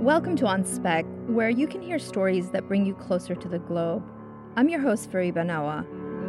Welcome to On Spec, where you can hear stories that bring you closer to the globe. I'm your host, Fariba Nawa.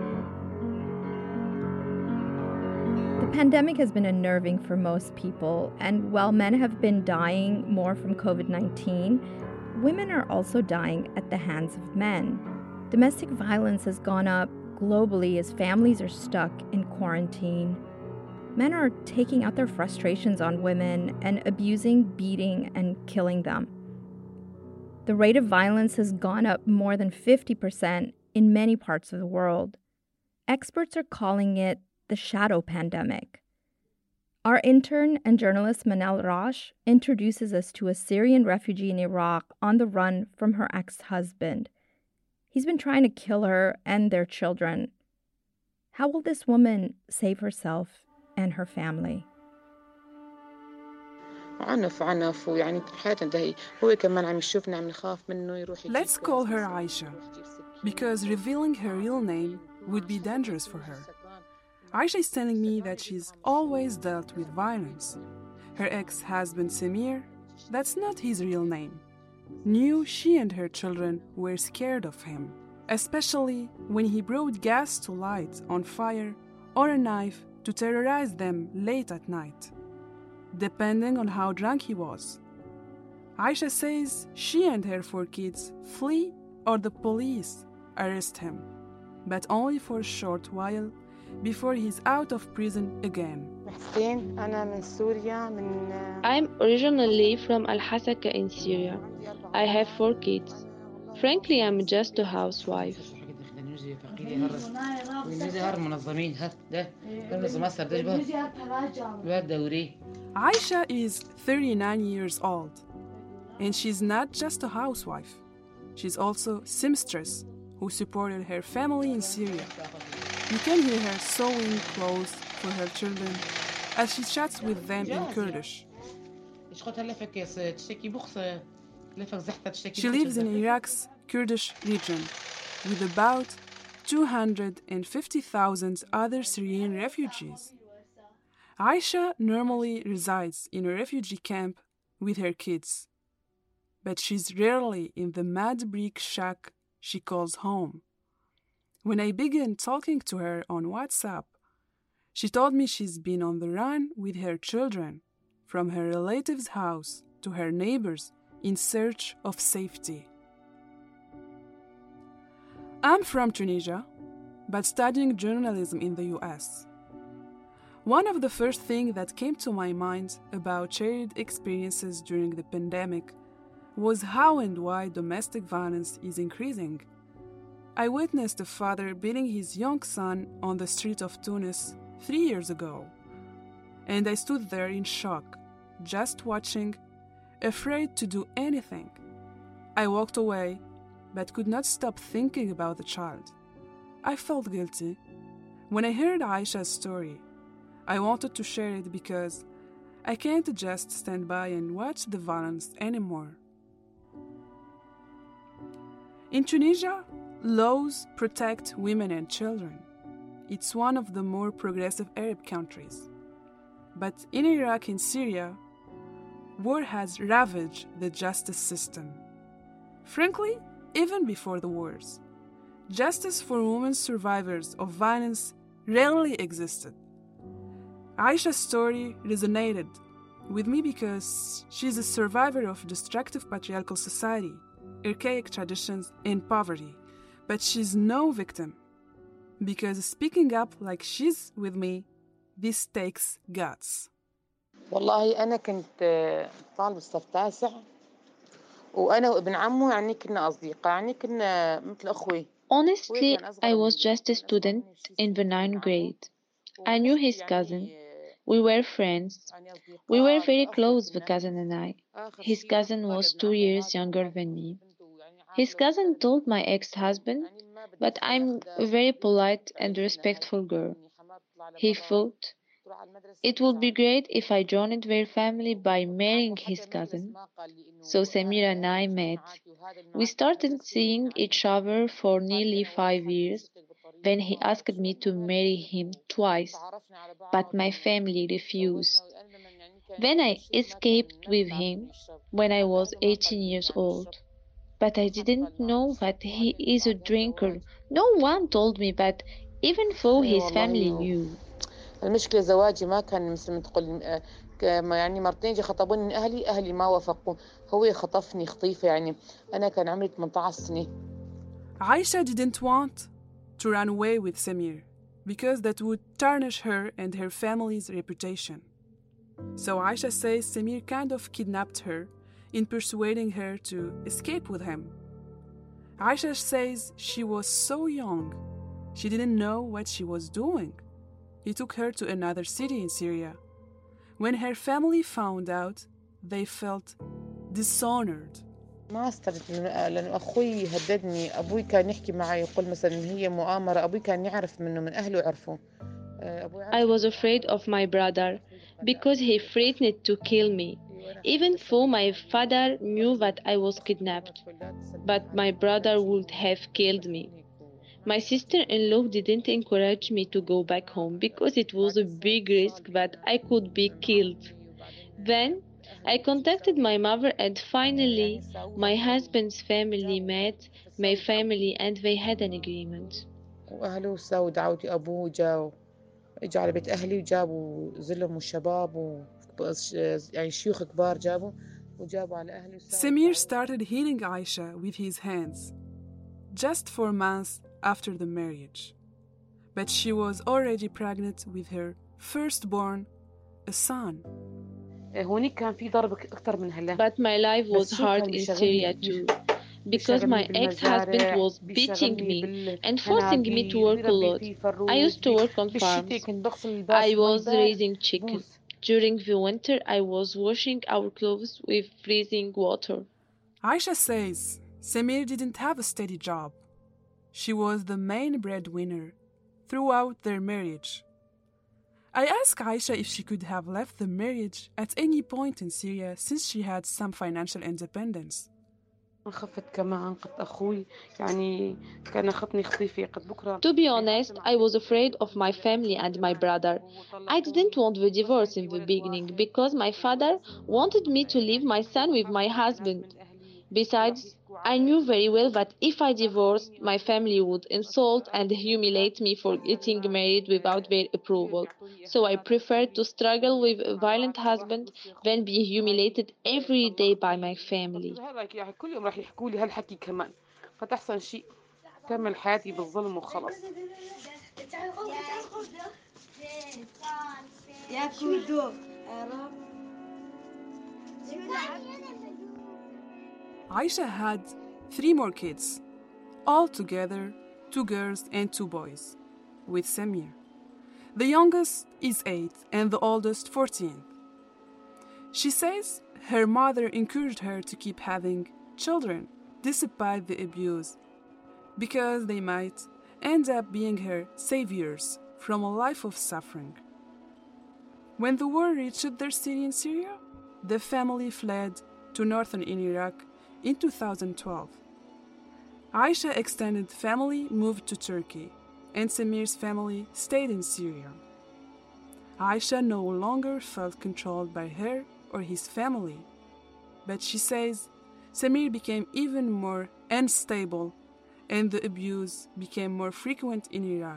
The pandemic has been unnerving for most people, and while men have been dying more from COVID-19, women are also dying at the hands of men. Domestic violence has gone up globally as families are stuck in quarantine. Men are taking out their frustrations on women and abusing, beating, and killing them. The rate of violence has gone up more than 50% in many parts of the world. Experts are calling it the shadow pandemic. Our intern and journalist Manal Rash introduces us to a Syrian refugee in Iraq on the run from her ex-husband. He's been trying to kill her and their children. How will this woman save herself and her family? Let's call her Aisha, because revealing her real name would be dangerous for her. Aisha is telling me that she's always dealt with violence. Her ex-husband Samir, that's not his real name, knew she and her children were scared of him, especially when he brought gas to light on fire or a knife to terrorize them late at night, depending on how drunk he was. Aisha says she and her 4 kids flee or the police arrest him, but only for a short while before he's out of prison again. I'm originally from Al-Hasaka in Syria. I have 4 kids. Frankly, I'm just a housewife. Aisha is 39 years old, and she's not just a housewife. She's also seamstress who supported her family in Syria. You can hear her sewing clothes for her children as she chats with them in Kurdish. She lives in Iraq's Kurdish region with about 250,000 other Syrian refugees. Aisha normally resides in a refugee camp with her kids, but she's rarely in the mud brick shack she calls home. When I began talking to her on WhatsApp, she told me she's been on the run with her children, from her relative's house to her neighbors in search of safety. I'm from Tunisia, but studying journalism in the US. One of the first things that came to my mind about shared experiences during the pandemic was how and why domestic violence is increasing. I witnessed a father beating his young son on the street of Tunis 3 years ago, and I stood there in shock, just watching, afraid to do anything. I walked away, but could not stop thinking about the child. I felt guilty. When I heard Aisha's story, I wanted to share it because I can't just stand by and watch the violence anymore. In Tunisia, laws protect women and children. It's one of the more progressive Arab countries. But in Iraq and Syria, war has ravaged the justice system. Frankly, even before the wars, justice for women survivors of violence rarely existed. Aisha's story resonated with me because she's a survivor of destructive patriarchal society, archaic traditions, and poverty. But she's no victim, because speaking up like she's with me, this takes guts. والله أنا كنت طالب الصف 9 وأنا وابن عمو يعني كنا أصدقاء يعني كنا مثل أخوي. Honestly, I was just a student in the 9th grade. I knew his cousin. We were friends. We were very close, the cousin and I. His cousin was 2 years younger than me. His cousin told my ex-husband, but I'm a very polite and respectful girl. He thought it would be great if I joined their family by marrying his cousin. So Samira and I met. We started seeing each other for nearly 5 years. Then he asked me to marry him twice, but my family refused. Then I escaped with him when I was 18 years old. But I didn't know that he is a drinker. No one told me that, even though his family knew. المشكلة زواجي ما كان مثل ما تقول يعني مرتين خطبوني من أهلي ما وافقوا. هو خطفني خطيفة يعني أنا كان عمري 18 سنة. Aisha didn't want to run away with Samir because that would tarnish her and her family's reputation. So Aisha says Samir kind of kidnapped her in persuading her to escape with him. Aisha says she was so young, she didn't know what she was doing. He took her to another city in Syria. When her family found out, they felt dishonored. ما استرت لأنه أخوي هددني. أبوي كان يحكي معي يقول مثلا هي مؤامرة. أبوي كان يعرف منه من أهله عرفوا. I was afraid of my brother because he threatened to kill me, even though my father knew that I was kidnapped. But my brother would have killed me. My sister-in-law didn't encourage me to go back home because it was a big risk that I could be killed. Then I contacted my mother and finally my husband's family met my family and they had an agreement. وأهله ساووا دعوتي. أبوه جاوا اجوا على بيت أهلي وجابوا زلم وشباب يعني شيوخ كبار جابوا وجابوا على أهلي. Samir started hitting Aisha with his hands just 4 months after the marriage. But she was already pregnant with her firstborn, a son. هونيك كان في ضرب أكثر من هلا. But my life was hard in Syria too, because my ex-husband was beating me and forcing me to work a lot. I used to work on farms. I was raising chickens. During the winter, I was washing our clothes with freezing water. Aisha says Samir didn't have a steady job. She was the main breadwinner throughout their marriage. I asked Aisha if she could have left the marriage at any point in Syria since she had some financial independence. To be honest, I was afraid of my family and my brother. I didn't want the divorce in the beginning because my father wanted me to leave my son with my husband. Besides, I knew very well that if I divorced, my family would insult and humiliate me for getting married without their approval. So I preferred to struggle with a violent husband than be humiliated every day by my family. كل يوم راح يحكوا لي هالحكي كمان. فتحسن شيء كمل حياتي بالظلم وخلص. Aisha had 3 more kids, all together 2 girls and 2 boys, with Samir. The youngest is 8 and the oldest 14. She says her mother encouraged her to keep having children despite the abuse, because they might end up being her saviors from a life of suffering. When the war reached their city in Syria, the family fled to northern Iraq in 2012. Aisha's extended family moved to Turkey, and Samir's family stayed in Syria. Aisha no longer felt controlled by her or his family, but she says Samir became even more unstable and the abuse became more frequent in Iraq.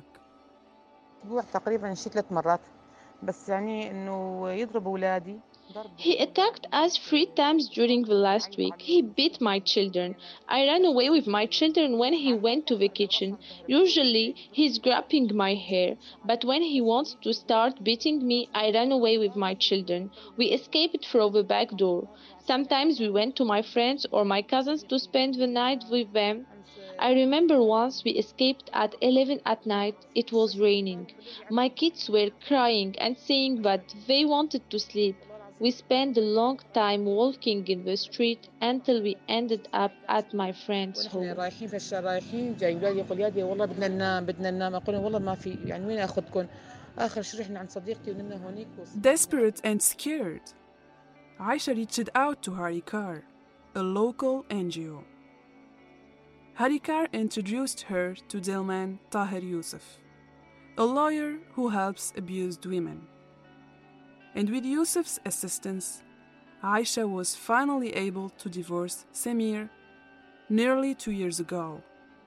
تقريبا شي 3 مرات بس يعني إنه يضرب أولادي. He attacked us 3 times during the last week. He beat my children. I ran away with my children when he went to the kitchen. Usually, he's grabbing my hair, but when he wants to start beating me, I ran away with my children. We escaped through the back door. Sometimes we went to my friends or my cousins to spend the night with them. I remember once we escaped at 11 at night. It was raining. My kids were crying and saying that they wanted to sleep. We spent a long time walking in the street until we ended up at my friend's home. رايحين في الشارع رايحين جاي اولادي يقول يا والله بدنا ننام اقول والله ما في يعني وين اخذكم اخر شيء رحنا عند صديقتي ونمنا هونيك. Desperate and scared, Aisha reached out to Harikar, a local NGO. Harikar introduced her to Delman Tahir Youssef, a lawyer who helps abused women. And with Yusuf's assistance, Aisha was finally able to divorce Samir nearly 2 years ago.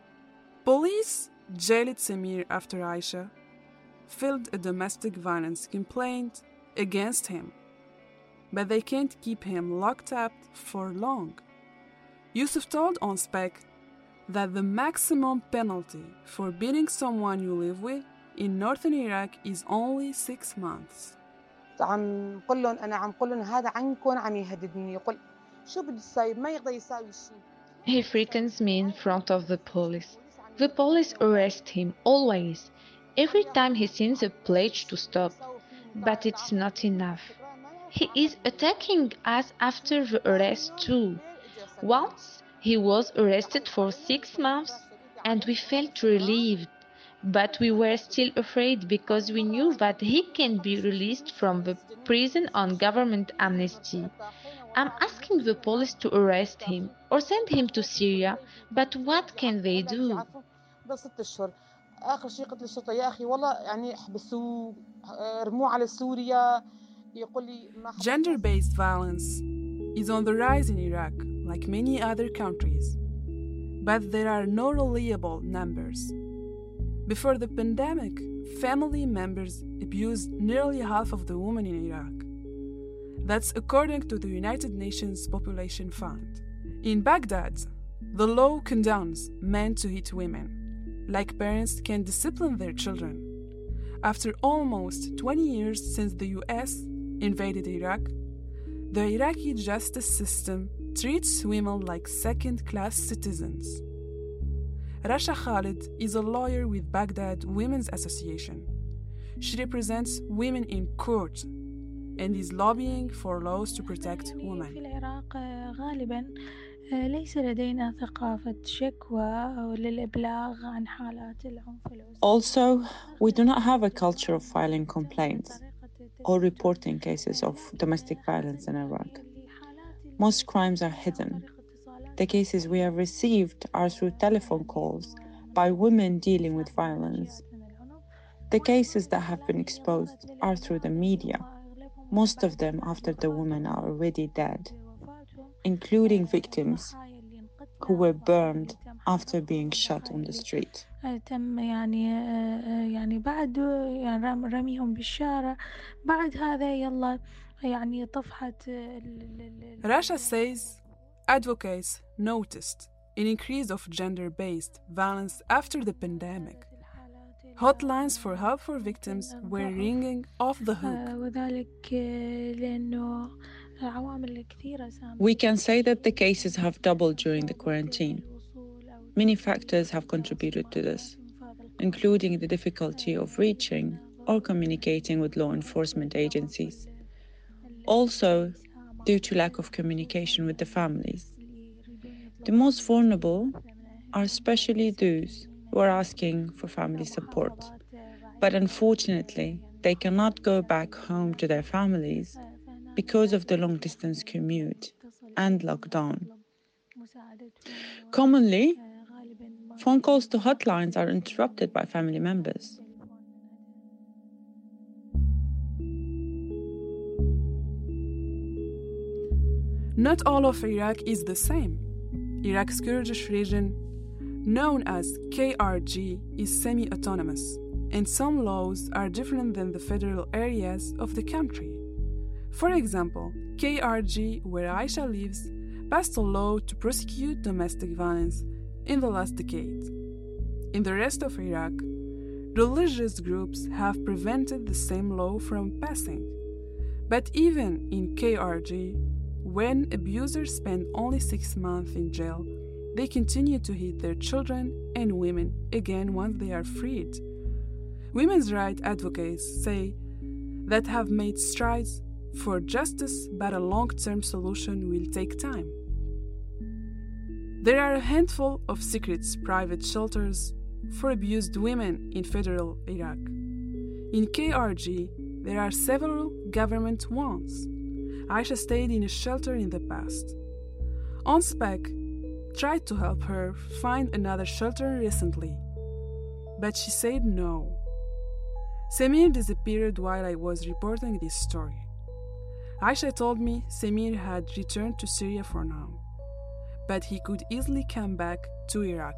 Police jailed Samir after Aisha filed a domestic violence complaint against him, but they can't keep him locked up for long. Yusuf told On Spec that the maximum penalty for beating someone you live with in northern Iraq is only 6 months. عم قل لهم أنا عم قل لهم هذا عنكم عم يهددني يقول شو بدي يساوي ما يقدر يساوي شيء. He threatens me in front of the police. The police arrest him always, every time he sends a pledge to stop, but it's not enough. He is attacking us after the arrest too. Once he was arrested for 6 months and we felt relieved, but we were still afraid because we knew that he can be released from the prison on government amnesty. I'm asking the police to arrest him or send him to Syria, but what can they do? آخر شيء قلت للشرطة يا أخي والله يعني احبسوه رموه على سوريا يقول لي ما. Gender-based violence is on the rise in Iraq, like many other countries, but there are no reliable numbers. Before the pandemic, family members abused nearly half of the women in Iraq. That's according to the United Nations Population Fund. In Baghdad, the law condones men to hit women, like parents can discipline their children. After almost 20 years since the US invaded Iraq, the Iraqi justice system treats women like second-class citizens. Rasha Khalid is a lawyer with Baghdad Women's Association. She represents women in court and is lobbying for laws to protect women. ليس لدينا ثقافة شكوى للإبلاغ عن حالات العنف الأسري. Also, we do not have a culture of filing complaints or reporting cases of domestic violence in Iraq. Most crimes are hidden. The cases we have received are through telephone calls by women dealing with violence. The cases that have been exposed are through the media, most of them after the women are already dead, including victims who were burned after being shot on the street. تم يعني بعد رميهم بالشارع بعد هذا يلا يعني طفحت. Rasha says advocates noticed an increase of gender-based violence after the pandemic. Hotlines for help for victims were ringing off the hook. وذلك لأنه We can say that the cases have doubled during the quarantine. Many factors have contributed to this, including the difficulty of reaching or communicating with law enforcement agencies. Also, due to lack of communication with the families. The most vulnerable are especially those who are asking for family support. But unfortunately, they cannot go back home to their families because of the long-distance commute and lockdown. Commonly, phone calls to hotlines are interrupted by family members. Not all of Iraq is the same. Iraq's Kurdish region, known as KRG, is semi-autonomous, and some laws are different than the federal areas of the country. For example, KRG, where Aisha lives, passed a law to prosecute domestic violence in the last decade. In the rest of Iraq, religious groups have prevented the same law from passing. But even in KRG, when abusers spend only 6 months in jail, they continue to hit their children and women again once they are freed. Women's rights advocates say that have made strides for justice, but a long-term solution will take time. There are a handful of secret private shelters for abused women in federal Iraq. In KRG, there are several government ones. Aisha stayed in a shelter in the past. On Spec tried to help her find another shelter recently, but she said no. Samir disappeared while I was reporting this story. Aisha told me Samir had returned to Syria for now, but he could easily come back to Iraq.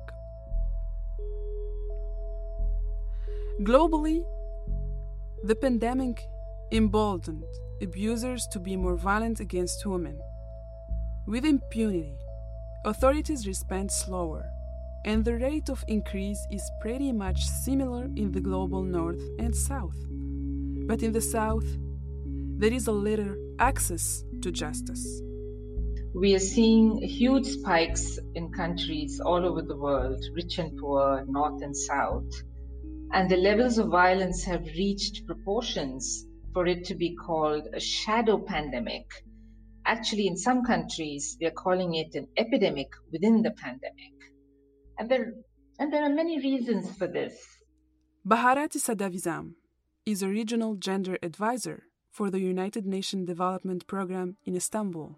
Globally, the pandemic emboldened abusers to be more violent against women. With impunity, authorities respond slower, and the rate of increase is pretty much similar in the global north and south. But in the south, there is a later access to justice. We are seeing huge spikes in countries all over the world, rich and poor, north and south, and the levels of violence have reached proportions for it to be called a shadow pandemic. Actually, in some countries, they're calling it an epidemic within the pandemic. And there are many reasons for this. Baharati Sadavizam is a regional gender advisor for the United Nations Development Programme in Istanbul.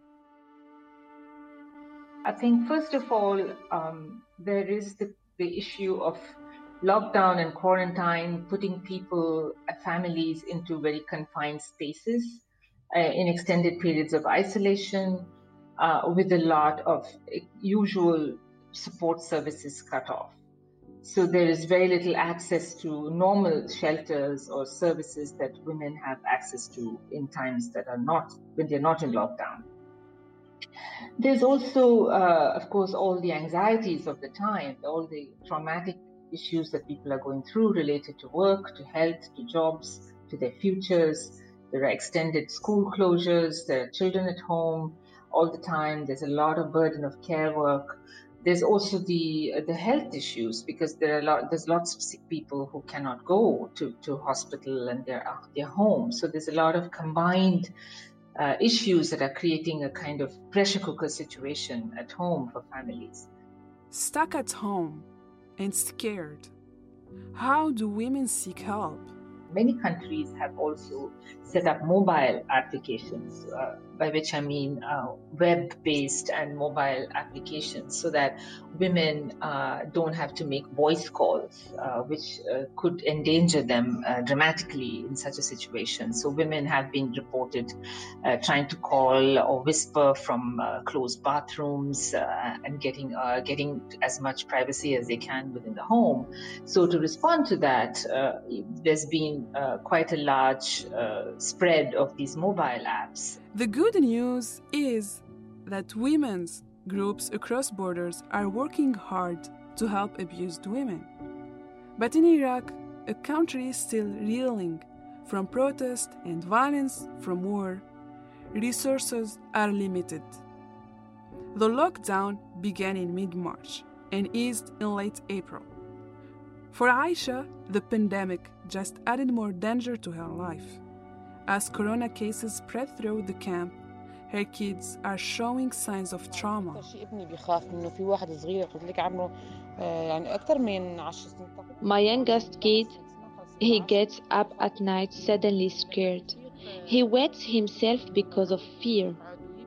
I think, first of all, there is the issue of lockdown and quarantine, putting people, families into very confined spaces in extended periods of isolation, with a lot of usual support services cut off. So there is very little access to normal shelters or services that women have access to in times that are not, when they're not in lockdown. There's also, of course, all the anxieties of the time, all the traumatic issues that people are going through related to work, to health, to jobs, to their futures. There are extended school closures, there are children at home all the time. There's a lot of burden of care work. There's also the health issues, because there's lots of sick people who cannot go to hospital and they're home. So there's a lot of combined issues that are creating a kind of pressure cooker situation at home for families. Stuck at home and scared, how do women seek help? Many countries have also set up mobile applications, by which I mean web-based and mobile applications, so that women don't have to make voice calls, which could endanger them dramatically in such a situation. So women have been reported trying to call or whisper from closed bathrooms and getting as much privacy as they can within the home. So to respond to that, there's been quite a large spread of these mobile apps. The good news is that women's groups across borders are working hard to help abused women. But in Iraq, a country is still reeling from protest and violence from war. Resources are limited. The lockdown began in mid-March and eased in late April. For Aisha, the pandemic just added more danger to her life. As corona cases spread through the camp, her kids are showing signs of trauma. My youngest kid, he gets up at night suddenly scared. He wets himself because of fear.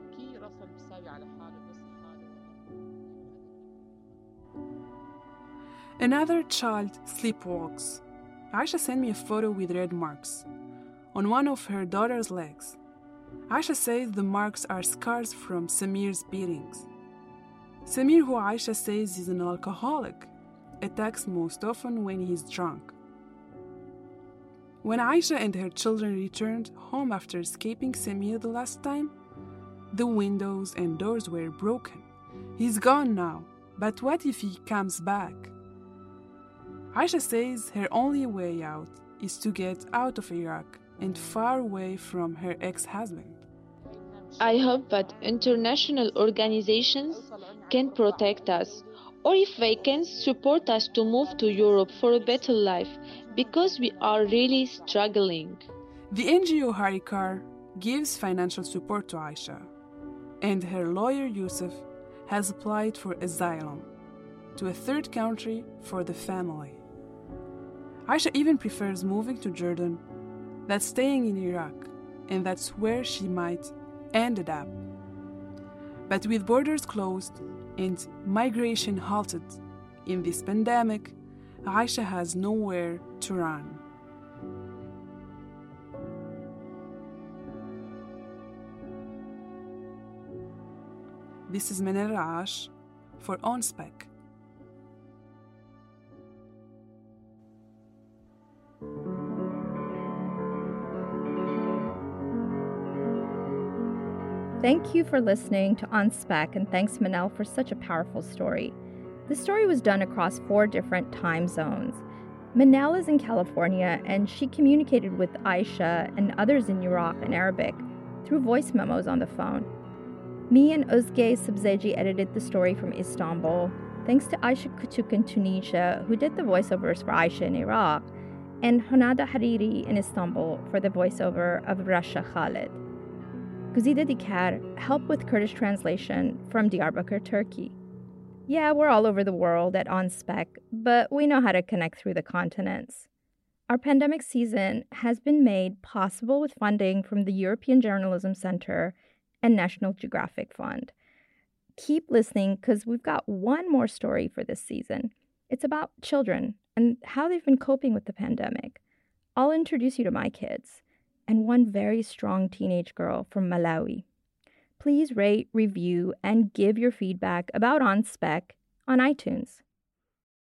Another child sleepwalks. Aisha sent me a photo with red marks on one of her daughter's legs. Aisha says the marks are scars from Samir's beatings. Samir, who Aisha says is an alcoholic, attacks most often when he's drunk. When Aisha and her children returned home after escaping Samir the last time, the windows and doors were broken. He's gone now, but what if he comes back? Aisha says her only way out is to get out of Iraq and far away from her ex-husband. I hope that international organizations can protect us, or if they can support us to move to Europe for a better life, because we are really struggling. The NGO Harikar gives financial support to Aisha, and her lawyer Yusuf has applied for asylum to a third country for the family. Aisha even prefers moving to Jordan than staying in Iraq, and that's where she might ended up. But with borders closed and migration halted in this pandemic, Aisha has nowhere to run. This is Manal Raash for OnSpec. Thank you for listening to OnSpec, and thanks Manal for such a powerful story. The story was done across 4 different time zones. Manal is in California, and she communicated with Aisha and others in Iraq in Arabic through voice memos on the phone. Me and Özge Sabzeji edited the story from Istanbul, thanks to Aisha Kutuk in Tunisia, who did the voiceovers for Aisha in Iraq, and Hanada Hariri in Istanbul for the voiceover of Rasha Khalid. Guzida Dikar helped with Kurdish translation from Diyarbakir, Turkey. Yeah, we're all over the world at OnSpec, but we know how to connect through the continents. Our pandemic season has been made possible with funding from the European Journalism Center and National Geographic Fund. Keep listening because we've got one more story for this season. It's about children and how they've been coping with the pandemic. I'll introduce you to my kids and one very strong teenage girl from Malawi. Please rate, review, and give your feedback about OnSpec on iTunes.